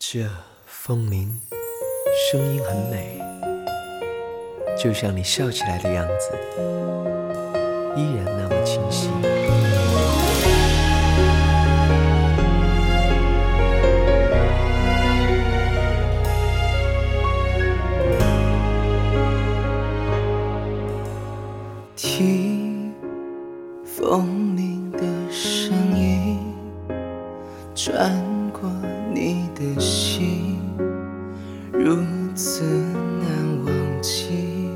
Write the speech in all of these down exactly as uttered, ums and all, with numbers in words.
这风铃声音很美，就像你笑起来的样子，依然那么清晰。 听风铃的声音穿过你的心，如此难忘记。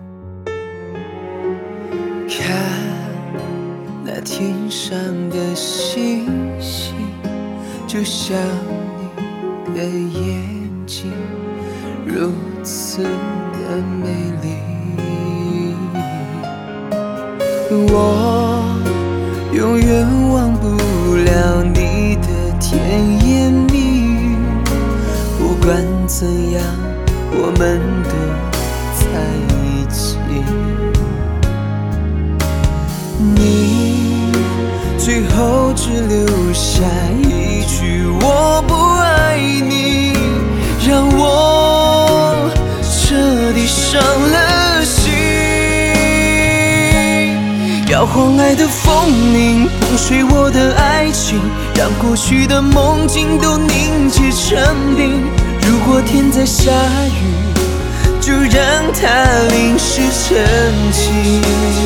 看那天上的星星，就像你的眼睛，如此的美丽。我永远忘不了你的甜言蜜语，不管怎样，我们都在一起。你最后只留下一句我不爱你，让我彻底伤了心。摇晃爱的风铃碰碎我的爱情，让过去的梦境都凝结成冰。如果天在下雨，就让它淋湿成晴。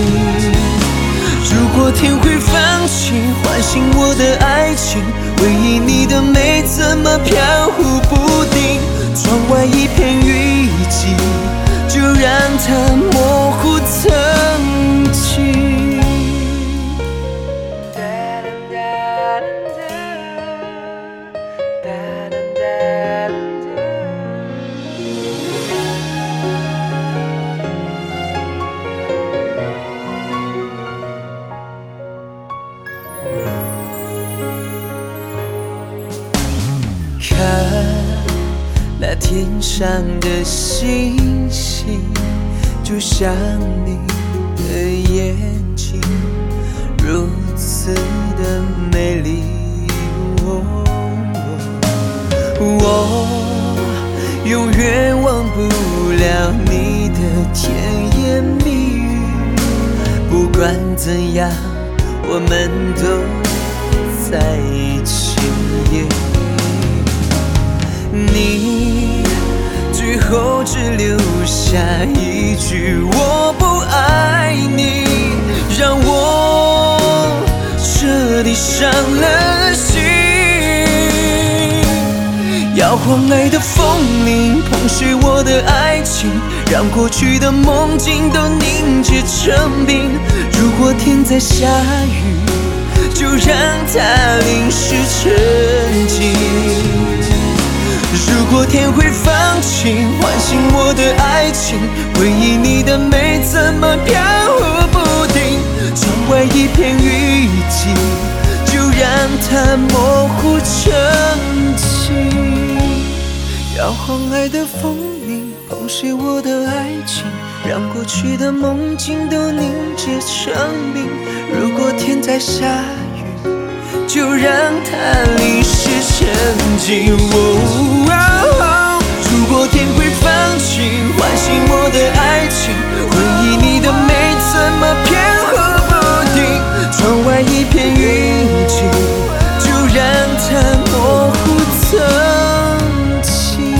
如果天会放晴，唤醒我的爱情，回忆你的美怎么飘忽不定。窗外一片雨季，就让它模糊曾经。看那天上的星星，就像你的眼睛，如此的美丽。哦哦、我永远忘不了你的甜言蜜语，不管怎样，我们都在一起。你最后只留下一句我不爱你，让我彻底伤了心。摇晃爱的风铃碰碎我的爱情，让过去的梦境都凝结成冰。如果天在下雨，就让它淋湿成晴。如果天会放晴，唤醒我的爱情，回忆你的美怎么飘忽不定。窗外一片雨季，就让它模糊成晴。摇晃爱的风铃碰碎我的爱情，让过去的梦境都凝结成冰。如果天在下雨，就让它淋湿成晴。哦哦、如果天会放晴，唤醒我的爱情，回忆你的美怎么飘忽不定。窗外一片云际，就让它模糊曾经。